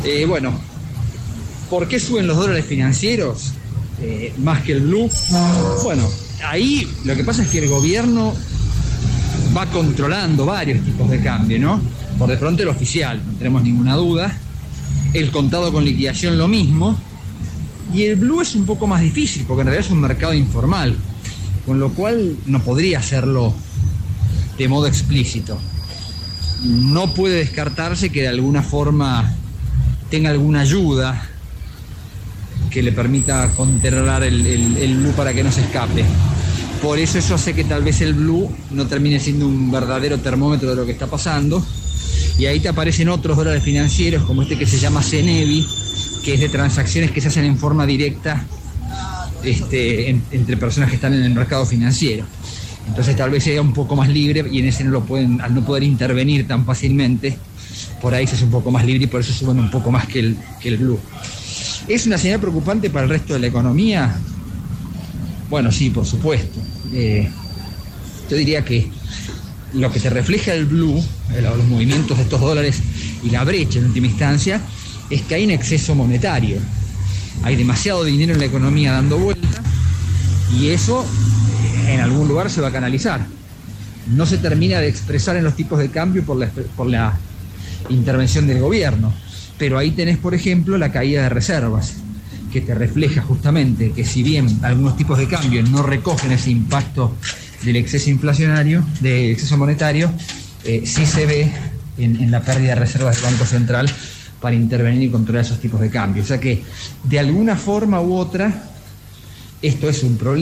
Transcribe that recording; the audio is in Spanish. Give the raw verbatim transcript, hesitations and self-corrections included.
Eh, bueno, ¿por qué suben los dólares financieros eh, más que el blue? Bueno, ahí lo que pasa es que el gobierno va controlando varios tipos de cambio, ¿no? Por de pronto el oficial, no tenemos ninguna duda. El contado con liquidación lo mismo. Y el blue es un poco más difícil, porque en realidad es un mercado informal, con lo cual no podría hacerlo de modo explícito. No puede descartarse que de alguna forma tenga alguna ayuda que le permita controlar el, el, el blue para que no se escape. Por eso eso hace que tal vez el blue no termine siendo un verdadero termómetro de lo que está pasando. Y ahí te aparecen otros dólares financieros, como este que se llama CENEVI, que es de transacciones que se hacen en forma directa este, en, entre personas que están en el mercado financiero. Entonces tal vez sea un poco más libre y en ese no lo pueden, al no poder intervenir tan fácilmente, por ahí se es un poco más libre y por eso suben un poco más que el, que el blue. ¿Es una señal preocupante para el resto de la economía? Bueno, sí, por supuesto. Eh, yo diría que lo que te refleja el blue, los movimientos de estos dólares y la brecha en última instancia, es que hay un exceso monetario. Hay demasiado dinero en la economía dando vuelta y eso en algún lugar se va a canalizar. No se termina de expresar en los tipos de cambio por la, por la intervención del gobierno, pero ahí tenés, por ejemplo, la caída de reservas, que te refleja justamente que si bien algunos tipos de cambio no recogen ese impacto del exceso inflacionario, del exceso monetario, eh, sí se ve en, en la pérdida de reservas del Banco Central para intervenir y controlar esos tipos de cambio. O sea que, de alguna forma u otra, esto es un problema.